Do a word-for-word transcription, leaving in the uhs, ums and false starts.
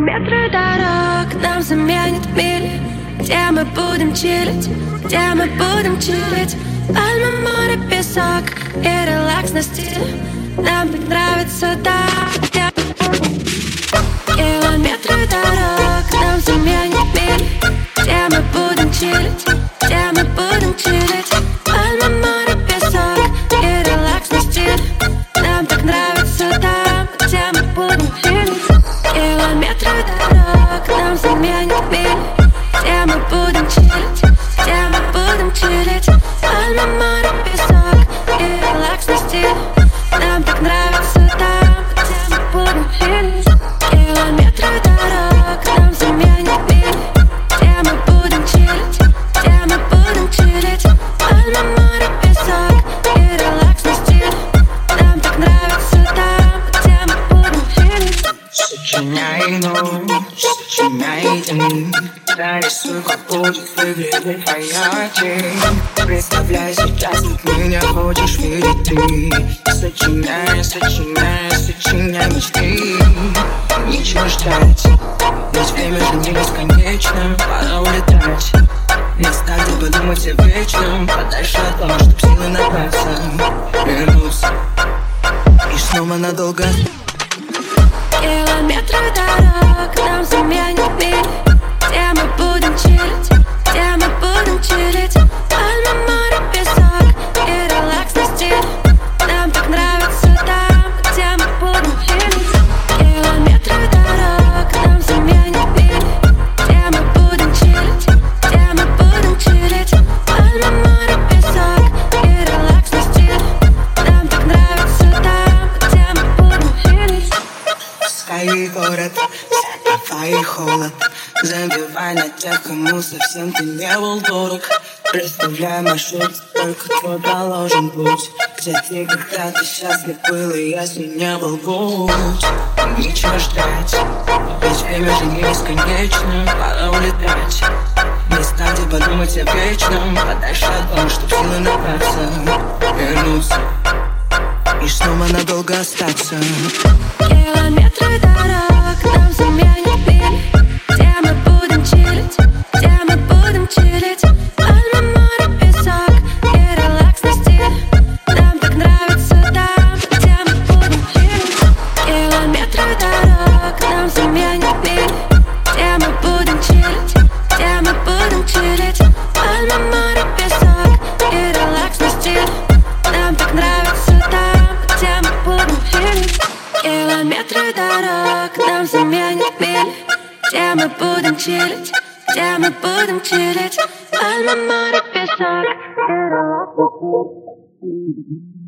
Километры дорог нам заменят мили, где мы будем чилить, где мы будем чилить. Пальмы, море, песок и релакс на стиле. Нам так нравится так. Километры дорог нам заменят мили, где мы будем чилить, где мы будем чилить. Пальмы, море, песок и релакс на стиле. Нам так нравится там, где мы будем чилить. Километры дорог нам заменят мили, где мы будем чилить, где мы будем чилить. Пальмы, море, песок и релакс на стиле. Нам так нравится там, где мы будем чилить. Километры дорог нам заменят мили, где мы будем чилить, где мы будем чилить. Пальмы, море, песок и релакс на стиле. Нам так нравится там, где мы будем чилить. Сочиняй ночь, сочиняй день. Нарисуй, как будет выглядеть твоя тень. Представляй сейчас, как меня хочешь видеть ты. Сочиняй, сочиняй, сочиняй мечты. Нечего ждать, ведь время же не бесконечно. Пора улетать, места, где подумать о вечном. Подальше от дома, чтоб силы набраться, вернуться и снова надолго. Километры дорог нам заменят мили, где мы будем чилить, где мы будем чилить. Пальмы, море, песок и релакс на стиле. Нам так нравится там, где мы будем чилить. Километры дорог нам заменят мили, где мы будем чилить, где мы будем чилить. Пальмы, море, песок и релакс на стиле. Нам так нравится там, где мы будем чилить. Пускай город забивай холод, забивай на тех, кому совсем ты не был дорог. Представляй маршрут, только твой проложен путь, где ты когда-то счастлив был, и если не был будь. Нечего ждать, ведь время же не бесконечно. Пора улетать, места, где подумать о вечном. Подальше от дома, чтоб силы набраться, вернуться и снова надолго остаться. Километры дорог нам заменят мили, где мы будем чилить, где мы будем чилить. Пальмы, море, песок и релакс на стиле. Нам так нравится там, где мы будем чилить. Километры дорог нам заменят мили, где мы будем чилить, где мы будем чилить. Пальмы, море, песок и релакс на стиле. Нам так нравится там, где мы будем чилить. Километры дорог нам заменят мили, где мы будем чилить, где мы будем чилить. Пальмы, море, песок и релакс на стиле.